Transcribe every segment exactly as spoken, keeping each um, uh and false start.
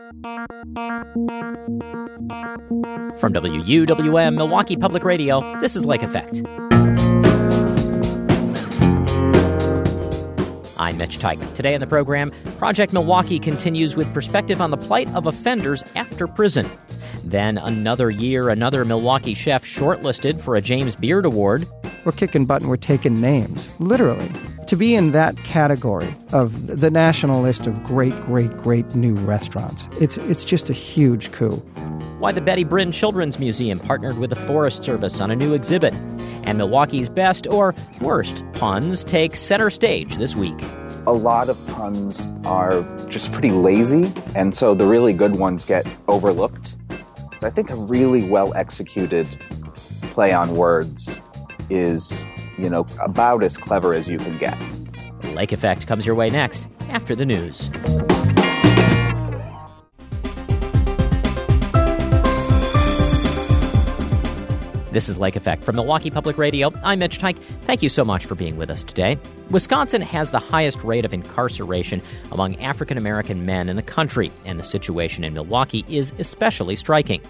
From W U W M, Milwaukee Public Radio, this is Lake Effect. I'm Mitch Tyke. Today on the program, Project Milwaukee continues with perspective on the plight of offenders after prison. Then another year, another Milwaukee chef shortlisted for a James Beard Award. We're kicking butt and we're taking names, literally. To be in that category of the national list of great, great, great new restaurants, it's it's just a huge coup. Why the Betty Brinn Children's Museum partnered with the Forest Service on a new exhibit. And Milwaukee's best or worst puns take center stage this week. A lot of puns are just pretty lazy, and so the really good ones get overlooked. So I think a really well-executed play on words is, you know, about as clever as you can get. Lake Effect comes your way next, after the news. This is Lake Effect from Milwaukee Public Radio. I'm Mitch Tyke. Thank you so much for being with us today. Wisconsin has the highest rate of incarceration among African-American men in the country, and the situation in Milwaukee is especially striking.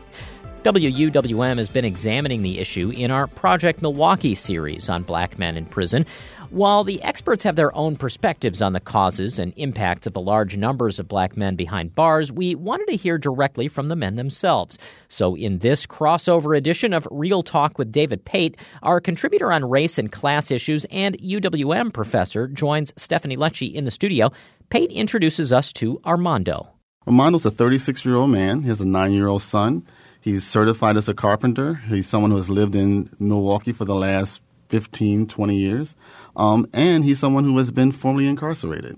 W U W M has been examining the issue in our Project Milwaukee series on black men in prison. While the experts have their own perspectives on the causes and impacts of the large numbers of black men behind bars, we wanted to hear directly from the men themselves. So in this crossover edition of Real Talk with David Pate, our contributor on race and class issues and U W M professor joins Stephanie Lecce in the studio. Pate introduces us to Armando. Armando's a thirty-six-year-old man. He has a nine-year-old son. He's certified as a carpenter. He's someone who has lived in Milwaukee for the last fifteen, twenty years. Um, and he's someone who has been formerly incarcerated.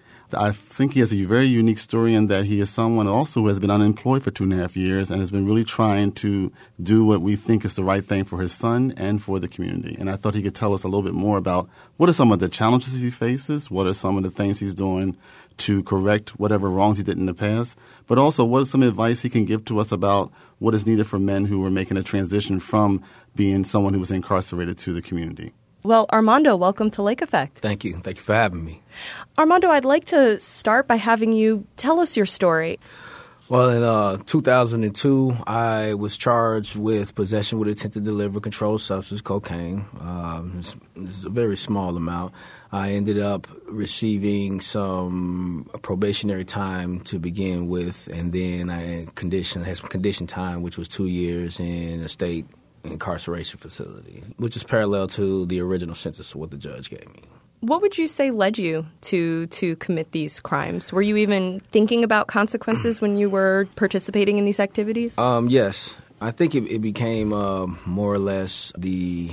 I think he has a very unique story in that he is someone also who has been unemployed for two and a half years and has been really trying to do what we think is the right thing for his son and for the community. And I thought he could tell us a little bit more about what are some of the challenges he faces, what are some of the things he's doing to correct whatever wrongs he did in the past, but also what is some advice he can give to us about what is needed for men who are making a transition from being someone who was incarcerated to the community. Well, Armando, welcome to Lake Effect. Thank you. Thank you for having me. Armando, I'd like to start by having you tell us your story. Well, in uh, two thousand two, I was charged with possession with intent to deliver controlled substance, cocaine. Um, it's, it's a very small amount. I ended up receiving some probationary time to begin with, and then I conditioned, had some conditioned time, which was two years in a state incarceration facility, which is parallel to the original sentence of what the judge gave me. What would you say led you to to commit these crimes? Were you even thinking about consequences when you were participating in these activities? Um, yes. I think it, it became uh, more or less the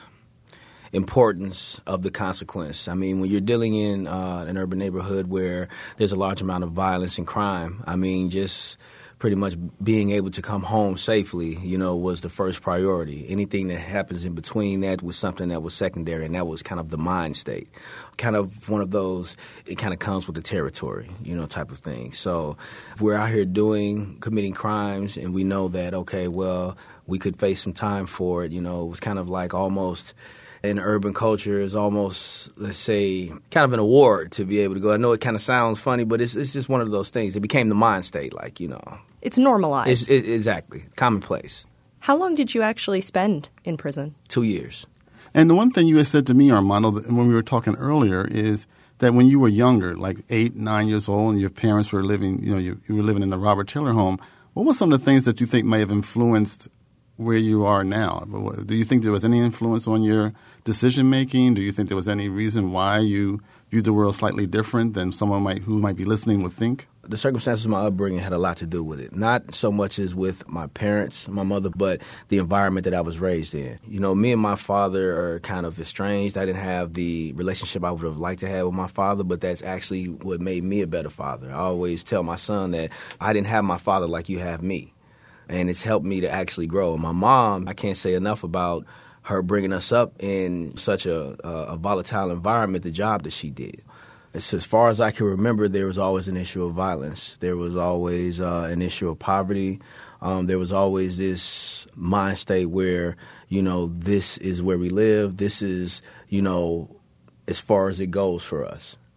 importance of the consequence. I mean, when you're dealing in uh, an urban neighborhood where there's a large amount of violence and crime, I mean, just pretty much being able to come home safely, you know, was the first priority. Anything that happens in between that was something that was secondary, and that was kind of the mind state. Kind of one of those, it kind of comes with the territory, you know, type of thing. So if we're out here doing, committing crimes, and we know that, okay, well, we could face some time for it, you know, it was kind of like almost in urban culture is almost, let's say, kind of an award to be able to go. I know it kind of sounds funny, but it's it's just one of those things. It became the mind state, like, you know. It's normalized. It's, it, exactly. Commonplace. How long did you actually spend in prison? Two years. And the one thing you had said to me, Armando, when we were talking earlier, is that when you were younger, like eight, nine years old, and your parents were living, you know, you, you were living in the Robert Taylor home, what were some of the things that you think may have influenced where you are now? Do you think there was any influence on your decision-making? Do you think there was any reason why you viewed the world slightly different than someone might who might be listening would think? The circumstances of my upbringing had a lot to do with it. Not so much as with my parents, my mother, but the environment that I was raised in. You know, me and my father are kind of estranged. I didn't have the relationship I would have liked to have with my father, but that's actually what made me a better father. I always tell my son that I didn't have my father like you have me. And it's helped me to actually grow. My mom, I can't say enough about her bringing us up in such a, a, a volatile environment, the job that she did. It's, as far as I can remember, there was always an issue of violence. There was always uh, an issue of poverty. Um, there was always this mind state where, you know, this is where we live. This is, you know, as far as it goes for us.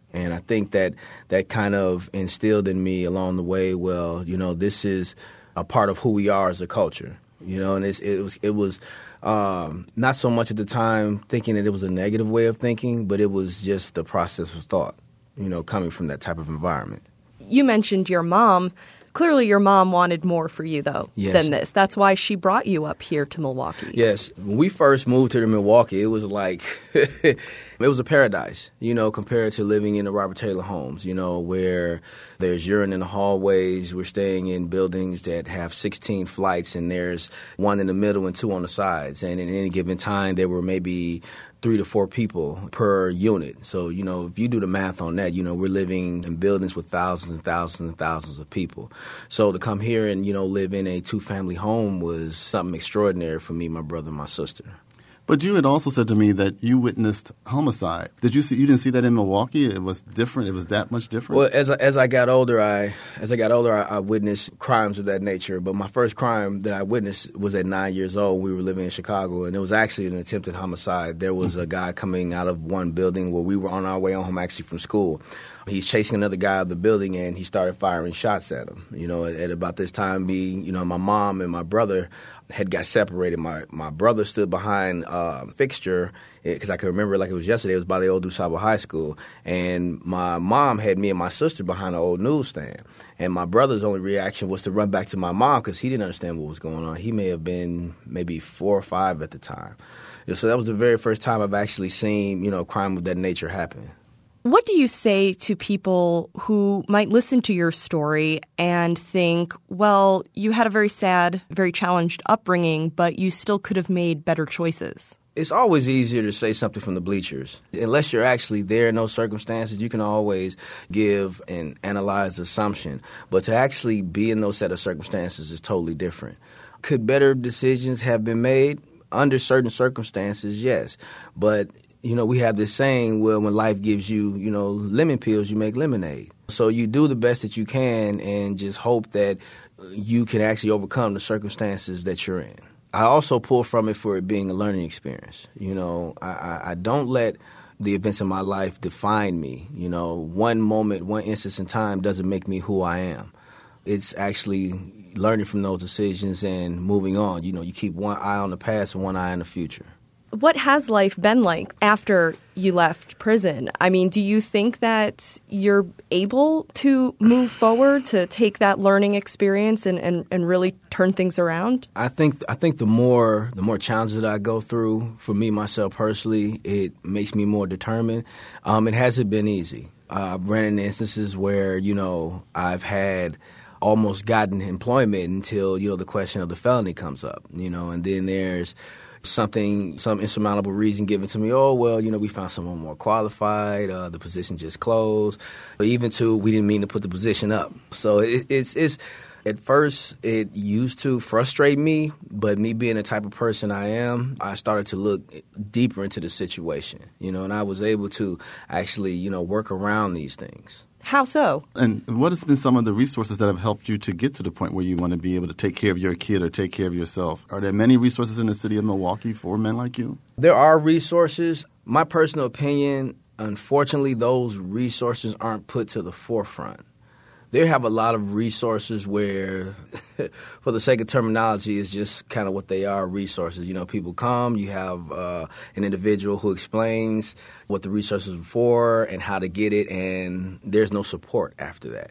And I think that that kind of instilled in me along the way, well, you know, this is a part of who we are as a culture, you know, and it's, it was it was um, not so much at the time thinking that it was a negative way of thinking, but it was just the process of thought, you know, coming from that type of environment. You mentioned your mom. Clearly your mom wanted more for you, though, yes. than this. That's why she brought you up here to Milwaukee. Yes. When we first moved here to Milwaukee, it was like, it was a paradise, you know, compared to living in the Robert Taylor homes, you know, where there's urine in the hallways. We're staying in buildings that have sixteen flights, and there's one in the middle and two on the sides. And at any given time, there were maybe three to four people per unit. So, you know, if you do the math on that, you know, we're living in buildings with thousands and thousands and thousands of people. So to come here and, you know, live in a two-family home was something extraordinary for me, my brother, and my sister. But you had also said to me that you witnessed homicide. Did you see? You didn't see that in Milwaukee? It was different. It was that much different. Well, as I, as I got older, I as I got older, I, I witnessed crimes of that nature. But my first crime that I witnessed was at nine years old. We were living in Chicago, and it was actually an attempted homicide. There was a guy coming out of one building where we were on our way home, actually from school. He's chasing another guy out of the building, and he started firing shots at him. You know, at, at about this time, me, you know, my mom and my brother had got separated. My my brother stood behind uh, a fixture, because I can remember it like it was yesterday. It was by the old DuSable High School. And my mom had me and my sister behind an old newsstand. And my brother's only reaction was to run back to my mom because he didn't understand what was going on. He may have been maybe four or five at the time. You know, so that was the very first time I've actually seen, you know, crime of that nature happen. What do you say to people who might listen to your story and think, well, you had a very sad, very challenged upbringing, but you still could have made better choices? It's always easier to say something from the bleachers. Unless you're actually there in those circumstances, you can always give an analyzed assumption. But to actually be in those set of circumstances is totally different. Could better decisions have been made? Under certain circumstances, yes. But you know, we have this saying, well, when life gives you, you know, lemon pills, you make lemonade. So you do the best that you can and just hope that you can actually overcome the circumstances that you're in. I also pull from it for it being a learning experience. You know, I, I, I don't let the events in my life define me. You know, one moment, one instance in time doesn't make me who I am. It's actually learning from those decisions and moving on. You know, you keep one eye on the past and one eye on the future. What has life been like after you left prison? I mean, do you think that you're able to move forward, to take that learning experience and, and, and really turn things around? I think I think the more the more challenges that I go through, for me, myself personally, it makes me more determined. Um, it hasn't been easy. Uh, I've ran into instances where, you know, I've had almost gotten employment until, you know, the question of the felony comes up, you know, and then there's something, some insurmountable reason given to me. Oh, well, you know, we found someone more qualified. Uh, the position just closed. But even to, we didn't mean to put the position up. So it, it's, it's, at first, it used to frustrate me. But me being the type of person I am, I started to look deeper into the situation, you know, and I was able to actually, you know, work around these things. How so? And what has been some of the resources that have helped you to get to the point where you want to be able to take care of your kid or take care of yourself? Are there many resources in the city of Milwaukee for men like you? There are resources. My personal opinion, unfortunately, those resources aren't put to the forefront. They have a lot of resources where, for the sake of terminology, it's just kind of what they are, resources. You know, people come, you have uh, an individual who explains what the resources are for and how to get it, and there's no support after that.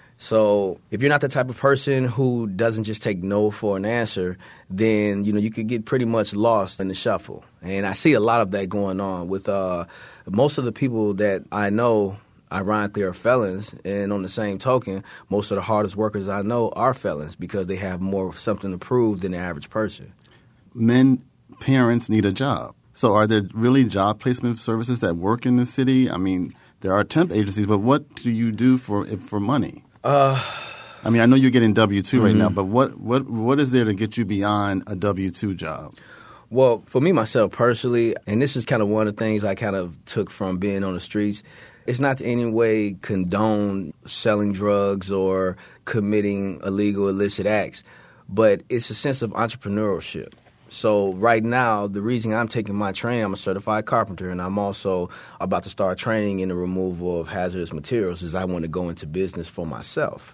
So if you're not the type of person who doesn't just take no for an answer, then, you know, you could get pretty much lost in the shuffle. And I see a lot of that going on with uh, most of the people that I know. Ironically, are felons, and on the same token, most of the hardest workers I know are felons because they have more something to prove than the average person. Men, parents need a job. So are there really job placement services that work in the city? I mean, there are temp agencies, but what do you do for for money? Uh, I mean, I know you're getting W two mm-hmm. right now, but what, what what is there to get you beyond a W two job? Well, for me, myself personally, and this is kind of one of the things I kind of took from being on the streets, it's not to any way condone selling drugs or committing illegal, illicit acts, but it's a sense of entrepreneurship. So right now, the reason I'm taking my training, I'm a certified carpenter, and I'm also about to start training in the removal of hazardous materials, is I want to go into business for myself.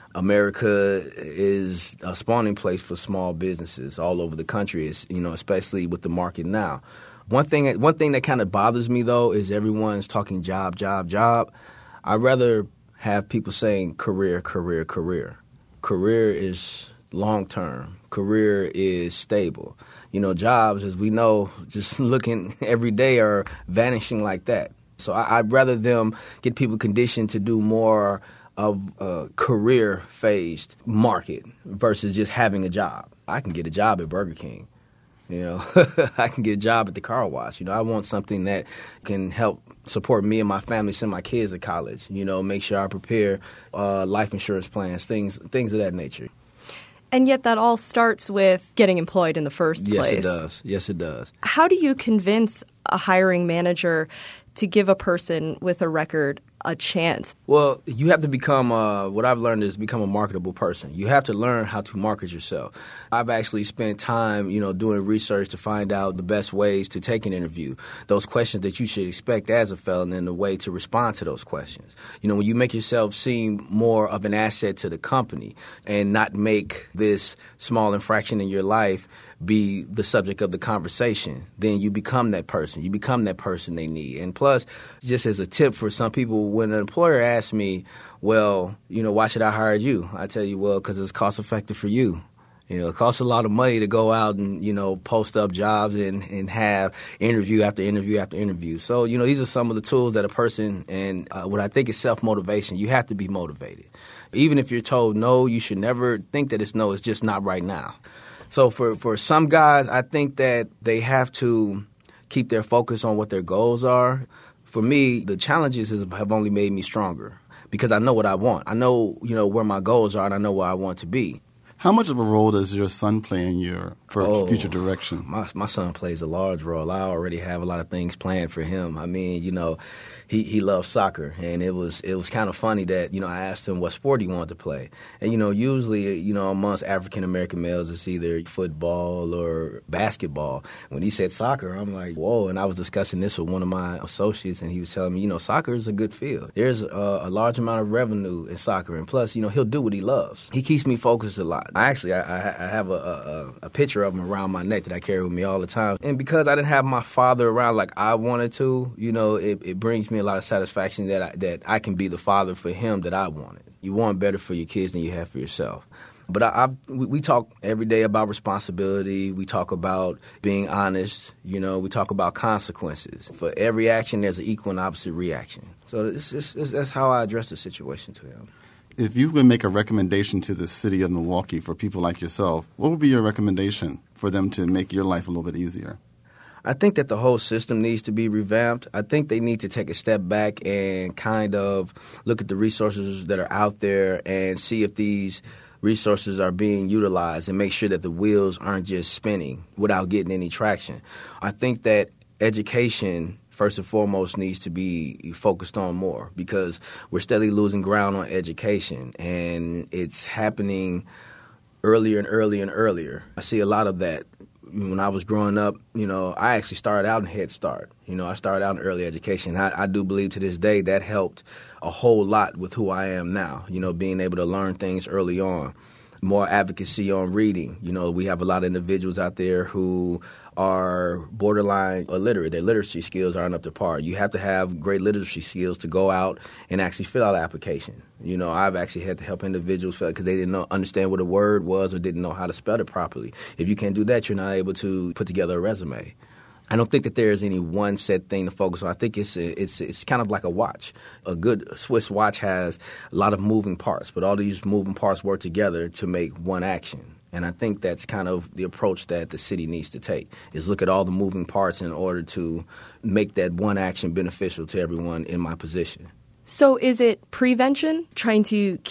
America is a spawning place for small businesses all over the country, is, you know, especially with the market now. One thing, one thing that kind of bothers me, though, is everyone's talking job, job, job. I'd rather have people saying career, career, career. Career is long-term. Career is stable. You know, jobs, as we know, just looking every day, are vanishing like that. So I, I'd rather them get people conditioned to do more of a career-phased market versus just having a job. I can get a job at Burger King. You know, I can get a job at the car wash. You know, I want something that can help support me and my family, send my kids to college, you know, make sure I prepare uh, life insurance plans, things things of that nature. And yet that all starts with getting employed in the first yes, place. Yes, it does. Yes, it does. How do you convince a hiring manager to give a person with a record a chance? Well, you have to become, uh, what I've learned is become a marketable person. You have to learn how to market yourself. I've actually spent time, you know, doing research to find out the best ways to take an interview, those questions that you should expect as a felon, and the way to respond to those questions. You know, when you make yourself seem more of an asset to the company and not make this small infraction in your life be the subject of the conversation, then you become that person. You become that person they need. And plus, just as a tip for some people, when an employer asks me, well, you know, why should I hire you? I tell you, well, because it's cost effective for you. You know, it costs a lot of money to go out and, you know, post up jobs and, and have interview after interview after interview. So, you know, these are some of the tools that a person, and uh, what I think is self-motivation. You have to be motivated. Even if you're told no, you should never think that it's no, it's just not right now. So for, for some guys, I think that they have to keep their focus on what their goals are. For me, the challenges have only made me stronger because I know what I want. I know, you know, where my goals are, and I know where I want to be. How much of a role does your son play in your oh, future direction? My, my son plays a large role. I already have a lot of things planned for him. I mean, you know, he, he loves soccer, and it was it was kind of funny that, you know, I asked him what sport he wanted to play. And, you know, usually, you know, amongst African-American males, it's either football or basketball. When he said soccer, I'm like, whoa. And I was discussing this with one of my associates, and he was telling me, you know, soccer is a good field. There's a, a large amount of revenue in soccer, and plus, you know, he'll do what he loves. He keeps me focused a lot. I actually, I, I have a, a, a picture of him around my neck that I carry with me all the time. And because I didn't have my father around like I wanted to, you know, it, it brings me a lot of satisfaction that I, that I can be the father for him that I wanted. You want better for your kids than you have for yourself. But I, I've, we, we talk every day about responsibility. We talk about being honest. You know, we talk about consequences. For every action, there's an equal and opposite reaction. So it's, it's, it's, that's how I address the situation to him. If you could make a recommendation to the city of Milwaukee for people like yourself, what would be your recommendation for them to make your life a little bit easier? I think that the whole system needs to be revamped. I think they need to take a step back and kind of look at the resources that are out there and see if these resources are being utilized and make sure that the wheels aren't just spinning without getting any traction. I think that education, first and foremost, needs to be focused on more because we're steadily losing ground on education, and it's happening earlier and earlier and earlier. I see a lot of that. When I was growing up, you know, I actually started out in Head Start. You know, I started out in early education. I, I do believe to this day that helped a whole lot with who I am now, you know, being able to learn things early on. More advocacy on reading. You know, we have a lot of individuals out there who are borderline illiterate. Their literacy skills aren't up to par. You have to have great literacy skills to go out and actually fill out an application. You know, I've actually had to help individuals fill because they didn't know, understand what a word was or didn't know how to spell it properly. If you can't do that, you're not able to put together a resume. I don't think that there is any one set thing to focus on. I think it's it's it's kind of like a watch. A good Swiss watch has a lot of moving parts, but all these moving parts work together to make one action. And I think that's kind of the approach that the city needs to take, is look at all the moving parts in order to make that one action beneficial to everyone in my position. So is it prevention, trying to keep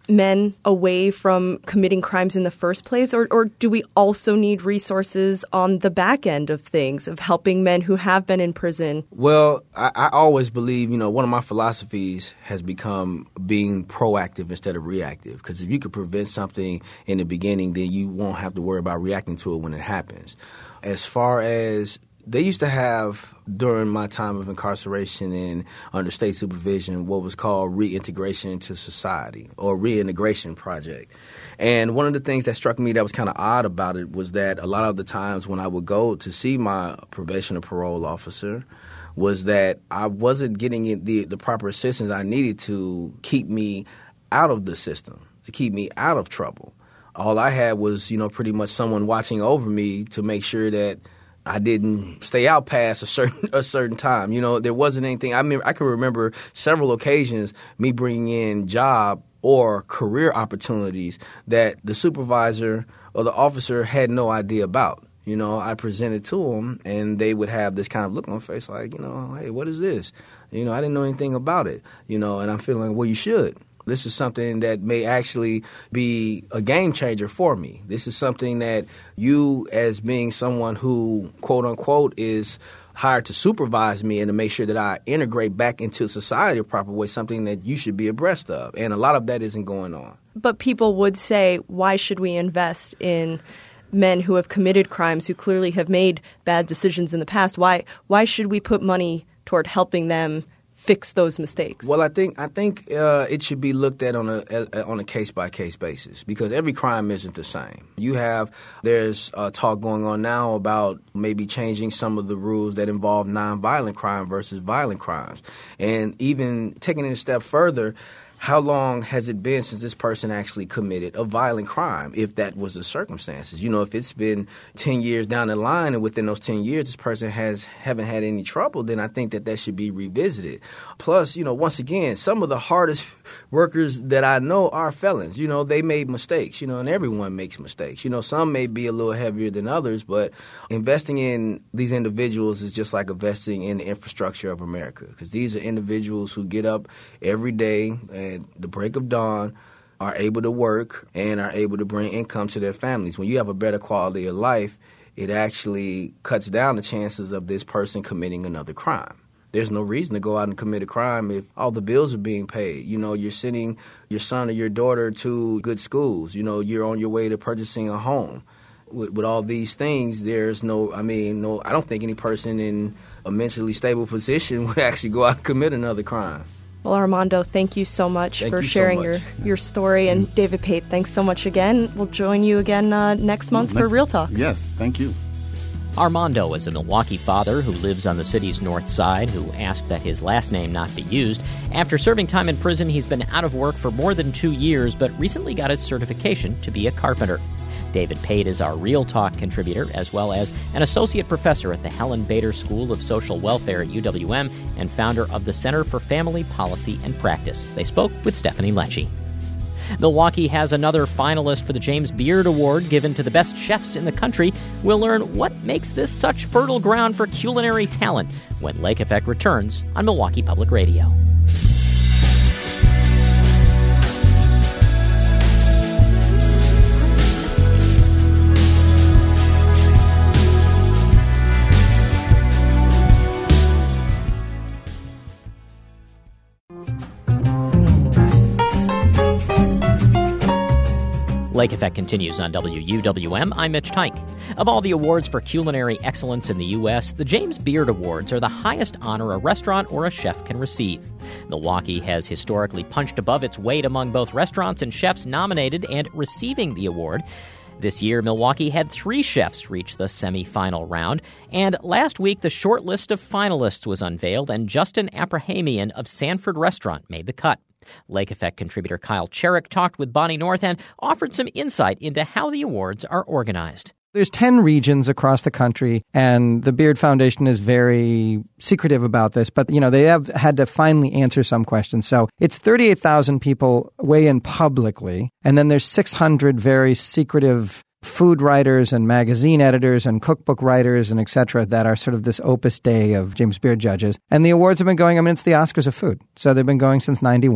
men away from committing crimes in the first place? Or, or do we also need resources on the back end of things, of helping men who have been in prison? Well, I, I always believe, you know, one of my philosophies has become being proactive instead of reactive. Because if you could prevent something in the beginning, then you won't have to worry about reacting to it when it happens. As far as they used to have, during my time of incarceration and under state supervision, what was called reintegration into society or reintegration project. And one of the things that struck me that was kind of odd about it was that a lot of the times when I would go to see my probation or parole officer was that I wasn't getting the, the proper assistance I needed to keep me out of the system, to keep me out of trouble. All I had was, you know, pretty much someone watching over me to make sure that I didn't stay out past a certain a certain time. You know, there wasn't anything. I mean, I can remember several occasions me bringing in job or career opportunities that the supervisor or the officer had no idea about. You know, I presented to them, and they would have this kind of look on their face like, you know, hey, what is this? You know, I didn't know anything about it. You know, and I'm feeling like, well, you should. This is something that may actually be a game changer for me. This is something that you, as being someone who, quote unquote, is hired to supervise me and to make sure that I integrate back into society the proper way, something that you should be abreast of. And a lot of that isn't going on. But people would say, why should we invest in men who have committed crimes, who clearly have made bad decisions in the past? Why, why should we put money toward helping them fix those mistakes? Well, I think I think uh, it should be looked at on a, a on a case by case basis, because every crime isn't the same. You have there's uh, talk going on now about maybe changing some of the rules that involve nonviolent crime versus violent crimes, and even taking it a step further. How long has it been since this person actually committed a violent crime, if that was the circumstances? You know, if it's been ten years down the line and within those ten years this person has haven't had any trouble, then I think that that should be revisited. Plus, you know, once again, some of the hardest workers that I know are felons. You know, they made mistakes, you know, and everyone makes mistakes. You know, some may be a little heavier than others, but investing in these individuals is just like investing in the infrastructure of America, because these are individuals who get up every day and at the break of dawn, are able to work and are able to bring income to their families. When you have a better quality of life, it actually cuts down the chances of this person committing another crime. There's no reason to go out and commit a crime if all the bills are being paid. You know, you're sending your son or your daughter to good schools. You know, you're on your way to purchasing a home. With, with all these things, there's no, I mean, no, I don't think any person in a mentally stable position would actually go out and commit another crime. Well, Armando, thank you so much thank for you sharing so your, your story. And David Pate, thanks so much again. We'll join you again uh, next month next, for Real Talk. Yes, thank you. Armando is a Milwaukee father who lives on the city's north side who asked that his last name not be used. After serving time in prison, he's been out of work for more than two years, but recently got his certification to be a carpenter. David Pate is our Real Talk contributor, as well as an associate professor at the Helen Bader School of Social Welfare at U W M and founder of the Center for Family Policy and Practice. They spoke with Stephanie Lecce. Milwaukee has another finalist for the James Beard Award given to the best chefs in the country. We'll learn what makes this such fertile ground for culinary talent when Lake Effect returns on Milwaukee Public Radio. Lake Effect continues on W U W M. I'm Mitch Tyke. Of all the awards for culinary excellence in the U S, the James Beard Awards are the highest honor a restaurant or a chef can receive. Milwaukee has historically punched above its weight among both restaurants and chefs nominated and receiving the award. This year, Milwaukee had three chefs reach the semifinal round, and last week the short list of finalists was unveiled, and Justin Aprahamian of Sanford Restaurant made the cut. Lake Effect contributor Kyle Cherrick talked with Bonnie North and offered some insight into how the awards are organized. There's ten regions across the country, and the Beard Foundation is very secretive about this, but, you know, they have had to finally answer some questions. So it's thirty-eight thousand people weigh in publicly, and then there's six hundred very secretive food writers and magazine editors and cookbook writers and et cetera that are sort of this opus dei of James Beard judges. And the awards have been going, I mean, it's the Oscars of food. So they've been going since ninety-one.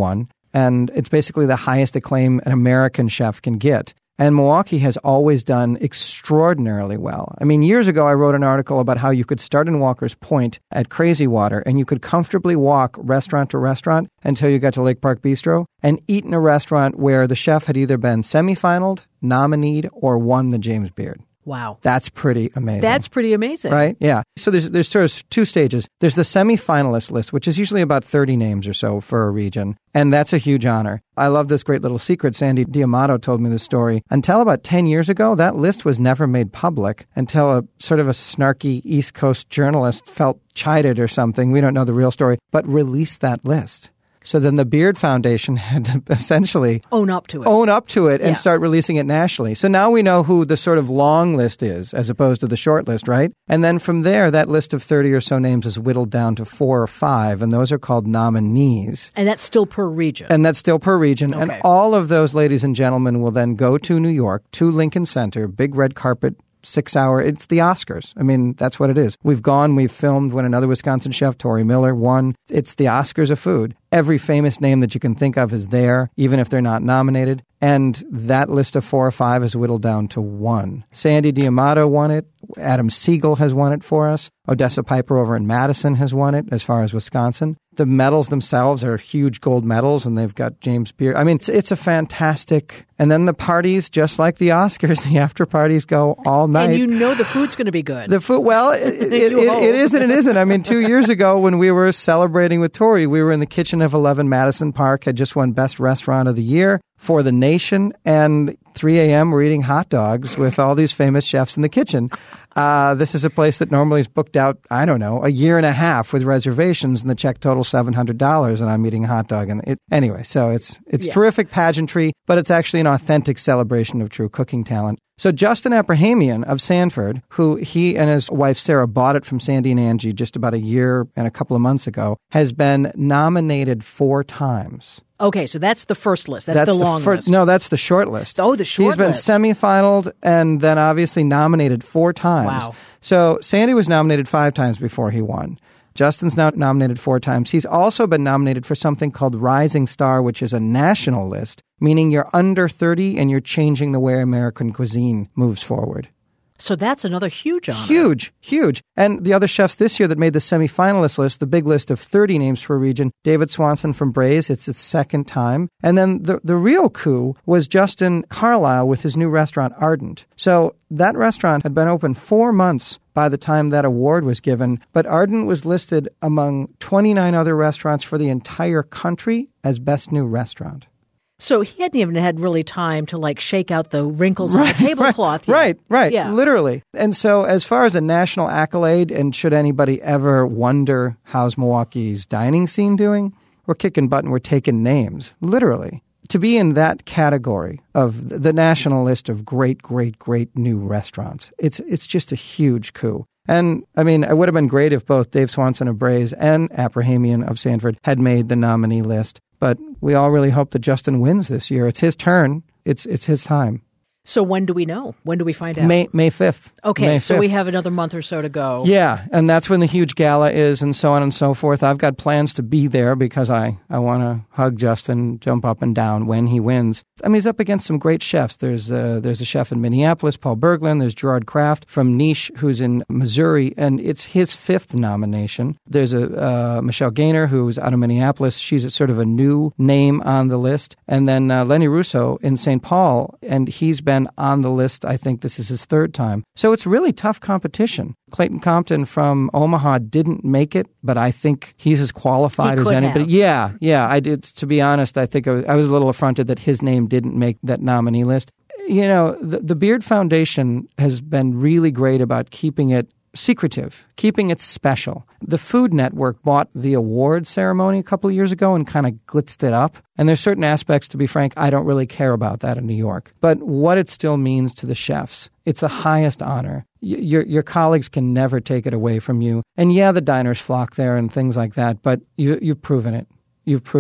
And it's basically the highest acclaim an American chef can get. And Milwaukee has always done extraordinarily well. I mean, years ago, I wrote an article about how you could start in Walker's Point at Crazy Water, and you could comfortably walk restaurant to restaurant until you got to Lake Park Bistro and eat in a restaurant where the chef had either been semifinaled, nominated, or won the James Beard. Wow. That's pretty amazing. That's pretty amazing. Right? Yeah. So there's there's sort of two stages. There's the semi-finalist list, which is usually about thirty names or so for a region. And that's a huge honor. I love this great little secret. Sandy D'Amato told me this story. Until about ten years ago, that list was never made public until a sort of a snarky East Coast journalist felt chided or something. We don't know the real story, but released that list. So then the Beard Foundation had to essentially own up to it, own up to it, and yeah. start releasing it nationally. So now we know who the sort of long list is, as opposed to the short list, right? And then from there, that list of thirty or so names is whittled down to four or five, and those are called nominees. And that's still per region. And that's still per region. Okay. And all of those ladies and gentlemen will then go to New York, to Lincoln Center, big red carpet, six hour, it's the Oscars. I mean, that's what it is. We've gone, we've filmed when another Wisconsin chef, Tori Miller, won. It's the Oscars of food. Every famous name that you can think of is there, even if they're not nominated. And that list of four or five is whittled down to one. Sandy D'Amato won it. Adam Siegel has won it for us. Odessa Piper over in Madison has won it as far as Wisconsin. The medals themselves are huge gold medals, and they've got James Beard. I mean, it's, it's a fantastic... And then the parties, just like the Oscars, the after parties go all night. And you know the food's going to be good. The food, well, it, it, it, it is and it isn't. I mean, two years ago when we were celebrating with Tori, we were in the kitchen of eleven Madison Park, had just won Best Restaurant of the Year for the nation, and three a.m. we're eating hot dogs with all these famous chefs in the kitchen. Uh, this is a place that normally is booked out, I don't know, a year and a half with reservations, and the check totals seven hundred dollars, and I'm eating a hot dog. And it, anyway, so it's it's yeah. terrific pageantry, but it's actually an authentic celebration of true cooking talent. So Justin Abrahamian of Sanford, who he and his wife Sarah bought it from Sandy and Angie just about a year and a couple of months ago, has been nominated four times. Okay, so that's the first list. That's, that's the, the long fir- list. No, that's the short list. Oh, the short list. He's been list. semi-finaled and then obviously nominated four times. Wow. So Sandy was nominated five times before he won. Justin's now nominated four times. He's also been nominated for something called Rising Star, which is a national list, meaning you're under thirty and you're changing the way American cuisine moves forward. So that's another huge honor. Huge, huge. And the other chefs this year that made the semifinalist list, the big list of thirty names per region, David Swanson from Braze, it's its second time. And then the, the real coup was Justin Carlisle with his new restaurant, Ardent. So that restaurant had been open four months by the time that award was given, but Ardent was listed among twenty-nine other restaurants for the entire country as best new restaurant. So he hadn't even had really time to like shake out the wrinkles on the tablecloth yet. Right, right, yeah. literally. And so as far as a national accolade, and should anybody ever wonder how's Milwaukee's dining scene doing, we're kicking butt and we're taking names, literally. To be in that category of the national list of great, great, great new restaurants, it's it's just a huge coup. And, I mean, it would have been great if both Dave Swanson of Braze and Abrahamian of Sanford had made the nominee list. But we all really hope that Justin wins this year. It's his turn. It's it's his time. So when do we know? When do we find out? May May fifth. Okay, May so fifth. we have another month or so to go. Yeah, and that's when the huge gala is and so on and so forth. I've got plans to be there because I, I want to hug Justin, jump up and down when he wins. I mean, he's up against some great chefs. There's uh, there's a chef in Minneapolis, Paul Berglund. There's Gerard Kraft from Niche, who's in Missouri, and it's his fifth nomination. There's a uh, Michelle Gaynor, who's out of Minneapolis. She's a, sort of a new name on the list. And then uh, Lenny Russo in Saint Paul, and he's been on the list. I think this is his third time. So it's really tough competition. Clayton Compton from Omaha didn't make it, but I think he's as qualified He as could anybody. have. Yeah, yeah. I did. To be honest, I think I was, I was a little affronted that his name didn't make that nominee list. You know, the, the Beard Foundation has been really great about keeping it secretive, keeping it special. The Food Network bought the award ceremony a couple of years ago and kind of glitzed it up. And there's certain aspects, to be frank, I don't really care about that in New York. But what it still means to the chefs, it's the highest honor. Y- your your colleagues can never take it away from you. And yeah, the diners flock there and things like that, but you, you've proven it. You've proven it.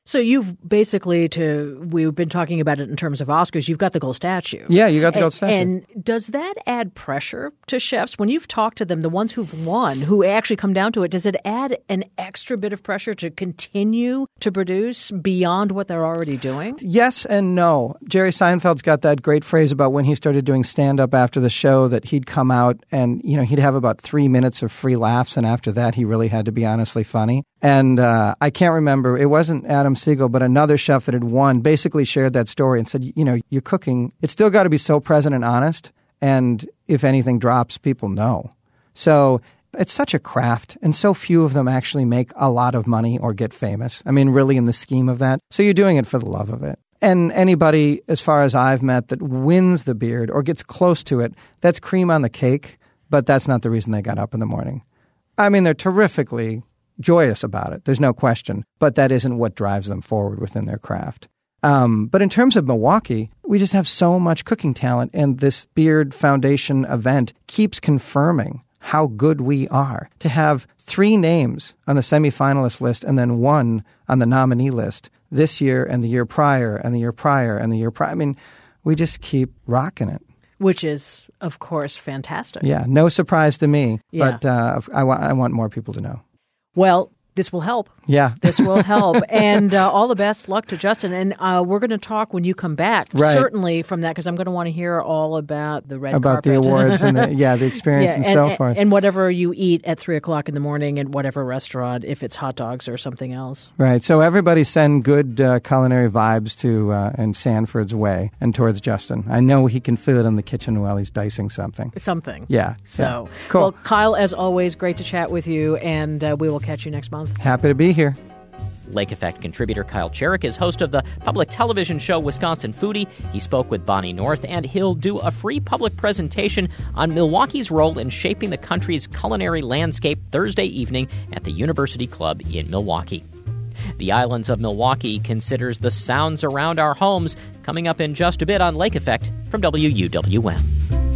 So you've basically, to we've been talking about it in terms of Oscars, you've got the gold statue. Yeah, you got the and, gold statue. And does that add pressure to chefs? When you've talked to them, the ones who've won, who actually come down to it, does it add an extra bit of pressure to continue to produce beyond what they're already doing? Yes and no. Jerry Seinfeld's got that great phrase about when he started doing stand-up after the show that he'd come out and, you know, he'd have about three minutes of free laughs, and after that he really had to be honestly funny. And uh, I can't remember, it wasn't Adam Siegel, but another chef that had won basically shared that story and said, you know, you're cooking, it's still got to be so present and honest, and if anything drops, people know. So it's such a craft, and so few of them actually make a lot of money or get famous. I mean, really in the scheme of that. So you're doing it for the love of it. And anybody, as far as I've met, that wins the beard or gets close to it, that's cream on the cake, but that's not the reason they got up in the morning. I mean, they're terrifically joyous about it. There's no question. But that isn't what drives them forward within their craft. Um, but in terms of Milwaukee, we just have so much cooking talent, and this Beard Foundation event keeps confirming how good we are. To have three names on the semifinalist list and then one on the nominee list this year and the year prior and the year prior and the year prior. I mean, we just keep rocking it. Which is, of course, fantastic. Yeah, no surprise to me, Yeah. but uh, I, wa- I want more people to know. Well, this will help. Yeah. This will help. And uh, all the best luck to Justin. And uh, we're going to talk when you come back, Right. certainly from that, because I'm going to want to hear all about the red About carpet. the awards and the, yeah, the experience Yeah, and, and, so and, forth. and whatever you eat at three o'clock in the morning at whatever restaurant, if it's hot dogs or something else. Right. So everybody send good uh, culinary vibes to uh, and Sanford's way and towards Justin. I know he can feel it in the kitchen while he's dicing something. Something. Yeah. So, yeah. Cool. Well, Kyle, as always, great to chat with you, and uh, we will catch you next month. Happy to be here. Lake Effect contributor Kyle Cherrick is host of the public television show Wisconsin Foodie. He spoke with Bonnie North, and he'll do a free public presentation on Milwaukee's role in shaping the country's culinary landscape Thursday evening at the University Club in Milwaukee. The Islands of Milwaukee considers the sounds around our homes, coming up in just a bit on Lake Effect from W U W M.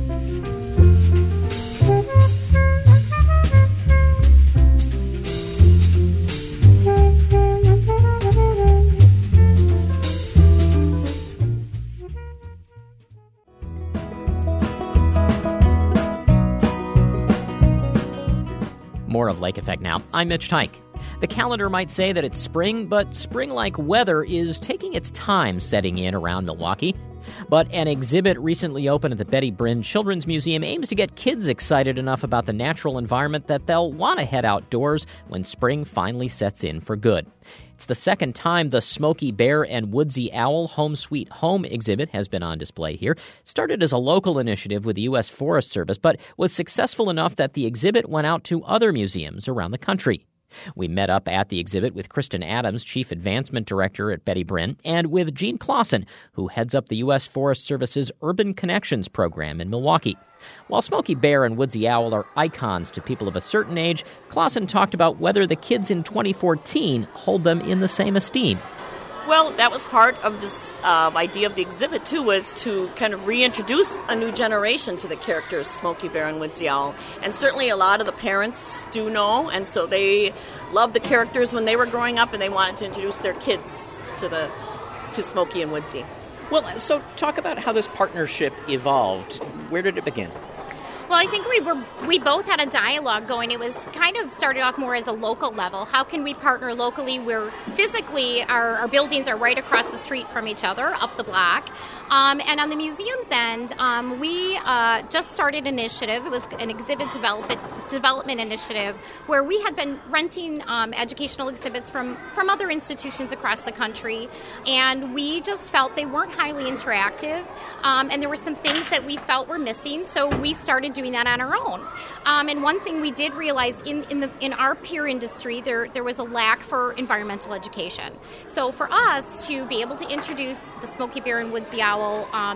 More of Lake Effect now. I'm Mitch Tyke. The calendar might say that it's spring, but spring-like weather is taking its time setting in around Milwaukee. But an exhibit recently opened at the Betty Bryn Children's Museum aims to get kids excited enough about the natural environment that they'll want to head outdoors when spring finally sets in for good. It's the second time the Smokey Bear and Woodsy Owl Home Sweet Home exhibit has been on display here. Started as a local initiative with the U S Forest Service, but was successful enough that the exhibit went out to other museums around the country. We met up at the exhibit with Kristen Adams, Chief Advancement Director at Betty Bryn, and with Gene Clausen, who heads up the U S Forest Service's Urban Connections program in Milwaukee. While Smokey Bear and Woodsy Owl are icons to people of a certain age, Clausen talked about whether the kids in twenty fourteen hold them in the same esteem. Well, that was part of this uh, idea of the exhibit, too, was to kind of reintroduce a new generation to the characters Smokey Bear and Woodsy Owl. And certainly a lot of the parents do know, and so they loved the characters when they were growing up, and they wanted to introduce their kids to the to Smokey and Woodsy. Well, so talk about how this partnership evolved. Where did it begin? Well, I think we were we both had a dialogue going. It was kind of started off more as a local level. How can we partner locally where physically our, our buildings are right across the street from each other, up the block? Um, and on the museum's end, um, we uh, just started an initiative. It was an exhibit development development initiative where we had been renting um, educational exhibits from, from other institutions across the country. And we just felt they weren't highly interactive. Um, and there were some things that we felt were missing. So we started doing that on our own. Um, and one thing we did realize in, in the in our peer industry, there there was a lack for environmental education. So for us to be able to introduce the Smokey Bear and Woodsy Owl, um,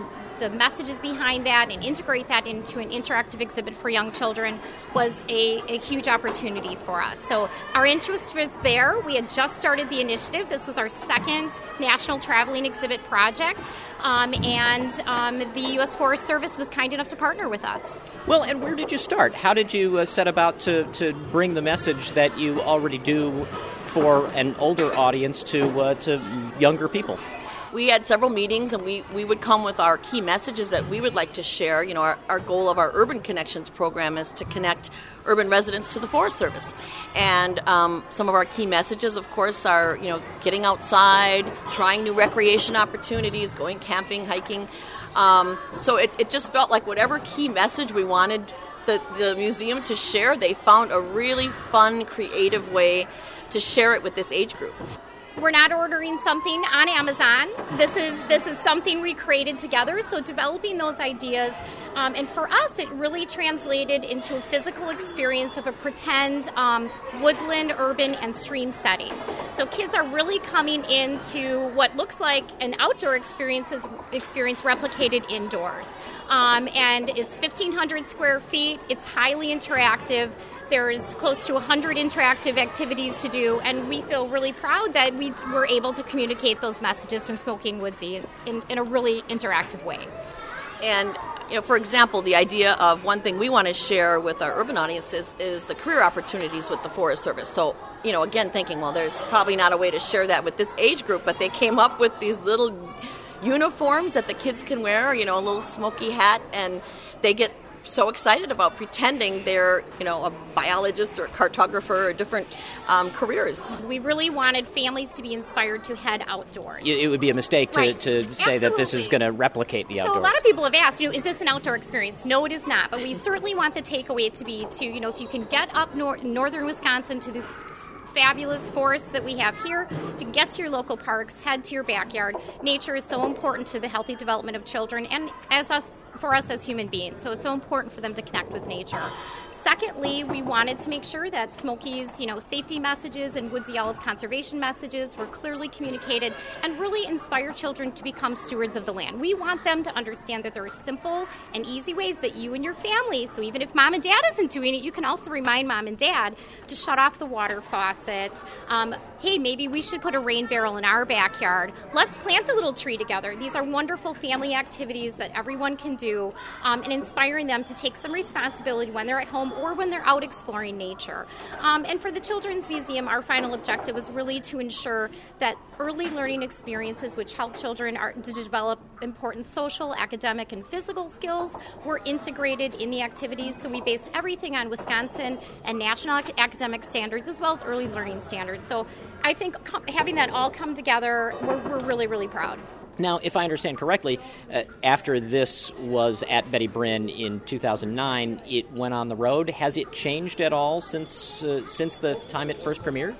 the messages behind that and integrate that into an interactive exhibit for young children was a, a huge opportunity for us. So our interest was there. We had just started the initiative. This was our second National Traveling Exhibit project, um, and um, the U S Forest Service was kind enough to partner with us. Well, and where did you start? How did you uh, set about to, to bring the message that you already do for an older audience to uh, to younger people? We had several meetings, and we, we would come with our key messages that we would like to share. You know, our, our goal of our Urban Connections program is to connect urban residents to the Forest Service. And um, some of our key messages, of course, are, you know, getting outside, trying new recreation opportunities, going camping, hiking. Um, so it, it just felt like whatever key message we wanted the, the museum to share, they found a really fun, creative way to share it with this age group. We're not ordering something on Amazon. This is this is something we created together. So developing those ideas, um, and for us, it really translated into a physical experience of a pretend um, woodland, urban, and stream setting. So kids are really coming into what looks like an outdoor experience experience replicated indoors. Um, and it's fifteen hundred square feet. It's highly interactive. There's close to one hundred interactive activities to do, and we feel really proud that we were able to communicate those messages from Smoking Woodsy in, in, in a really interactive way. And, you know, for example, the idea of one thing we want to share with our urban audiences is the career opportunities with the Forest Service. So, you know, again, thinking, well, there's probably not a way to share that with this age group, but they came up with these little uniforms that the kids can wear, you know, a little smoky hat, and they get so excited about pretending they're, you know, a biologist or a cartographer or different um, careers. We really wanted families to be inspired to head outdoors. It would be a mistake to, right. to say Absolutely. that this is going to replicate the outdoors. So a lot of people have asked, you know, is this an outdoor experience? No, it is not. But we certainly want the takeaway to be to, you know, if you can get up nor- northern Wisconsin to the fabulous forests that we have here. If you can get to your local parks, head to your backyard. Nature is so important to the healthy development of children and as us, for us as human beings. So it's so important for them to connect with nature. Secondly, we wanted to make sure that Smoky's, you know, safety messages and Woodsy Owl's conservation messages were clearly communicated and really inspire children to become stewards of the land. We want them to understand that there are simple and easy ways that you and your family, so even if mom and dad isn't doing it, you can also remind mom and dad to shut off the water faucet. Um, hey, maybe we should put a rain barrel in our backyard. Let's plant a little tree together. These are wonderful family activities that everyone can do, um, and inspiring them to take some responsibility when they're at home or when they're out exploring nature. Um, and for the Children's Museum, our final objective was really to ensure that early learning experiences which help children are, to develop important social, academic, and physical skills were integrated in the activities. So we based everything on Wisconsin and national ac- academic standards as well as early learning standards. So I think com- having that all come together, we're, we're really, really proud. Now, if I understand correctly, uh, after this was at Betty Brinn in two thousand nine, it went on the road. Has it changed at all since uh, since the time it first premiered?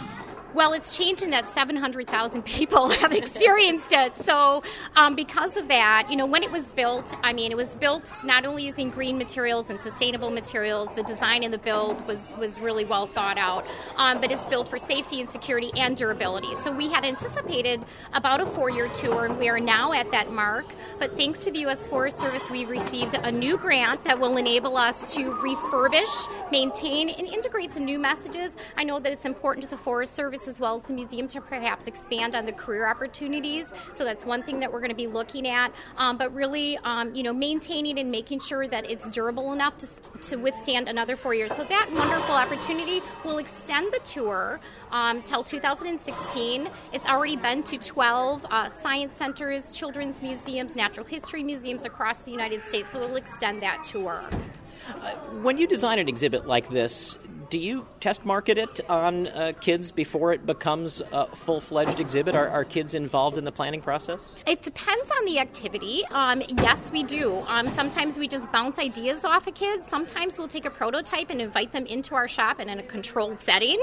Well, it's changed in that seven hundred thousand people have experienced it. So um, because of that, you know, when it was built, I mean, it was built not only using green materials and sustainable materials, the design and the build was, was really well thought out, um, but it's built for safety and security and durability. So we had anticipated about a four-year tour, and we are now at that mark. But thanks to the U S Forest Service, we've received a new grant that will enable us to refurbish, maintain, and integrate some new messages. I know that it's important to the Forest Service as well as the museum to perhaps expand on the career opportunities. So that's one thing that we're going to be looking at. Um, but really, um, you know, maintaining and making sure that it's durable enough to, to withstand another four years. So that wonderful opportunity will extend the tour um, till two thousand sixteen. It's already been to twelve uh, science centers, children's museums, natural history museums across the United States. So we'll extend that tour. Uh, when you design an exhibit like this, do you test market it on uh, kids before it becomes a full-fledged exhibit? Are, are kids involved in the planning process? It depends on the activity. Um, yes, we do. Um, sometimes we just bounce ideas off of kids. Sometimes we'll take a prototype and invite them into our shop and in a controlled setting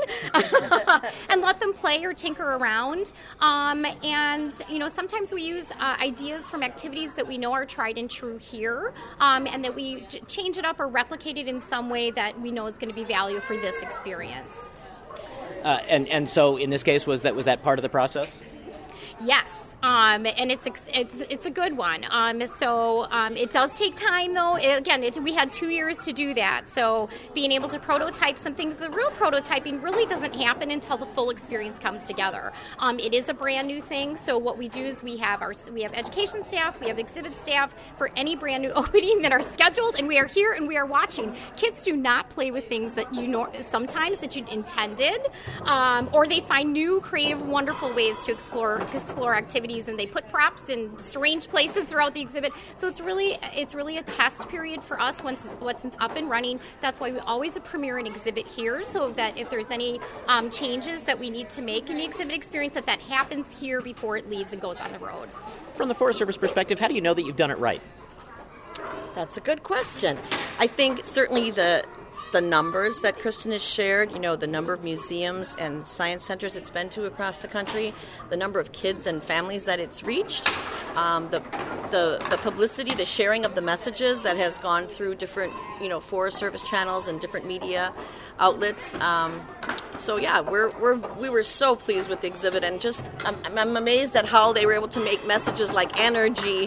and let them play or tinker around. Um, and, you know, sometimes we use uh, ideas from activities that we know are tried and true here, um, and that we j- change it up or replicate it in some way that we know is going to be value for this experience. Uh, and, and so in this case, was that was that part of the process? Yes. Um, and it's it's it's a good one. Um, so um, it does take time, though. It, again, it, we had two years to do that. So being able to prototype some things, the real prototyping really doesn't happen until the full experience comes together. Um, it is a brand new thing. So what we do is we have our we have education staff, we have exhibit staff for any brand new opening that are scheduled, and we are here and we are watching. Kids do not play with things that you know sometimes that you intended, um, or they find new, creative, wonderful ways to explore explore activities. And they put props in strange places throughout the exhibit. So it's really it's really a test period for us once once it's up and running. That's why we always premiere an exhibit here, so that if there's any um, changes that we need to make in the exhibit experience, that that happens here before it leaves and goes on the road. From the Forest Service perspective, how do you know that you've done it right? That's a good question. I think certainly the the numbers that Kristen has shared, you know, the number of museums and science centers it's been to across the country, the number of kids and families that it's reached, um, the, the the publicity, the sharing of the messages that has gone through different, you know, Forest Service channels and different media outlets. Um, so yeah, we're we're we were so pleased with the exhibit, and just I'm, I'm amazed at how they were able to make messages like energy